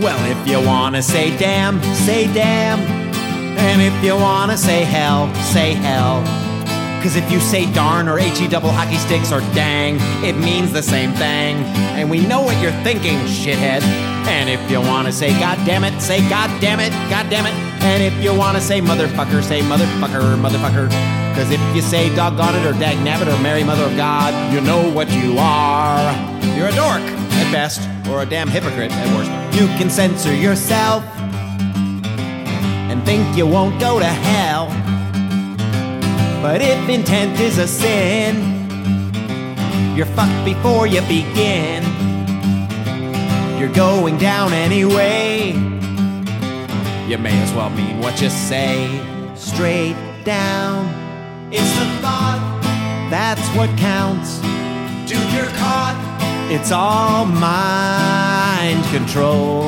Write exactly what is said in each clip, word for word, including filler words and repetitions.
Well, if you wanna say damn, say damn. And if you wanna say hell, say hell. Cause if you say darn or H-E double hockey sticks or dang, it means the same thing. And we know what you're thinking, shithead. And if you wanna say goddammit, say goddammit, goddammit. And if you wanna say motherfucker, say motherfucker, motherfucker. Cause if you say doggone it or dagnabbit or Mary Mother of God, you know what you are. You're a dork at best, or a damn hypocrite at worst. You can censor yourself and think you won't go to hell. But if intent is a sin, you're fucked before you begin. You're going down anyway. You may as well mean what you say. Straight down, it's the thought, that's what counts. Dude, you're caught. It's all mind control.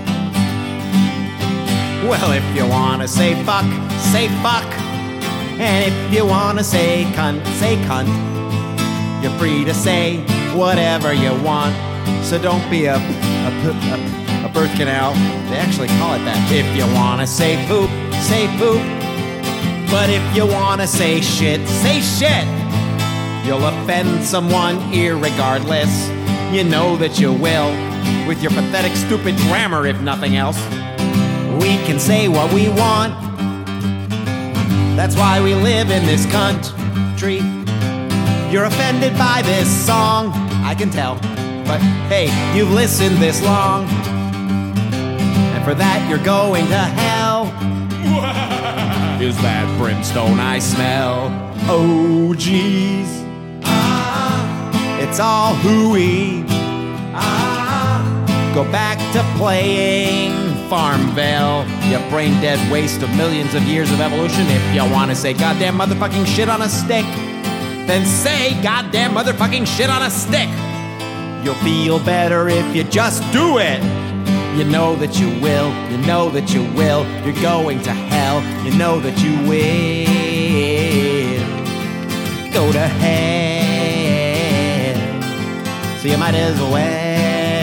Well, if you wanna say fuck, say fuck. And if you wanna say cunt, say cunt. You're free to say whatever you want. So don't be a, a, a, a birth canal. They actually call it that. If you wanna say poop, say poop. But if you wanna say shit, say shit. You'll offend someone irregardless. You know that you will. With your pathetic, stupid grammar, if nothing else. We can say what we want. That's why we live in this country. You're offended by this song, I can tell. But hey, you've listened this long. And for that you're going to hell. Is that brimstone I smell? Oh geez. Ah, it's all hooey. Ah, go back to playing Farmville, you brain-dead waste of millions of years of evolution. If you wanna say goddamn motherfucking shit on a stick, then say goddamn motherfucking shit on a stick. You'll feel better if you just do it. You know that you will, you know that you will. You're going to hell, you know that you will go to hell. So you might as well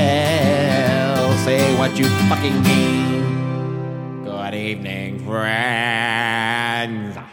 say what you fucking mean. Good evening, friends.